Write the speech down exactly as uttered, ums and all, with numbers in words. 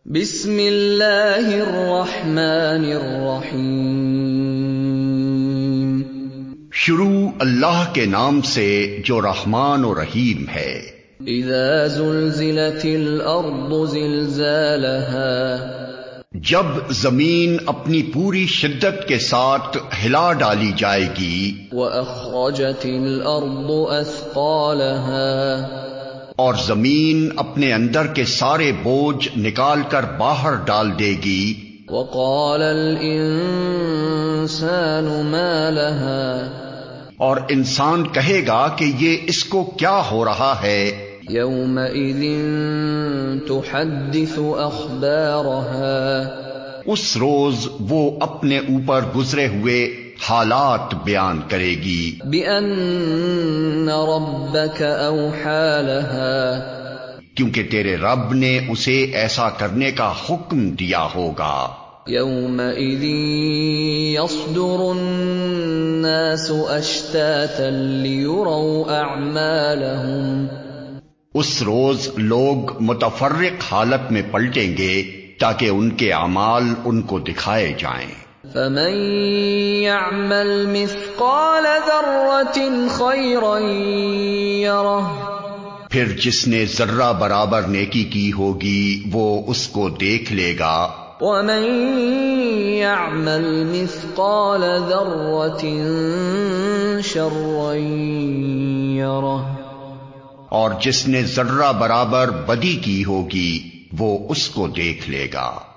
بسم اللہ الرحمن الرحیم۔ شروع اللہ کے نام سے جو رحمان و رحیم ہے۔ اذا زلزلت الارض زلزالها، جب زمین اپنی پوری شدت کے ساتھ ہلا ڈالی جائے گی۔ واخرجت الارض اثقالها، اور زمین اپنے اندر کے سارے بوجھ نکال کر باہر ڈال دے گی۔ وقال الانسان ما لها، اور انسان کہے گا کہ یہ اس کو کیا ہو رہا ہے۔ یومئذ تحدث اخبارها، اس روز وہ اپنے اوپر گزرے ہوئے حالات بیان کرے گی۔ بأن ربك اوحى لها، کیونکہ تیرے رب نے اسے ایسا کرنے کا حکم دیا ہوگا۔ یومئذ یصدر الناس اشتاتا لیروا اعمالهم، اس روز لوگ متفرق حالت میں پلٹیں گے تاکہ ان کے اعمال ان کو دکھائے جائیں۔ فمن يعمل مثقال ذرة خيرا يره، پھر جس نے ذرہ برابر نیکی کی ہوگی وہ اس کو دیکھ لے گا۔ ومن يعمل مثقال ذرة شرا يره، اور جس نے ذرہ برابر بدی کی ہوگی وہ اس کو دیکھ لے گا۔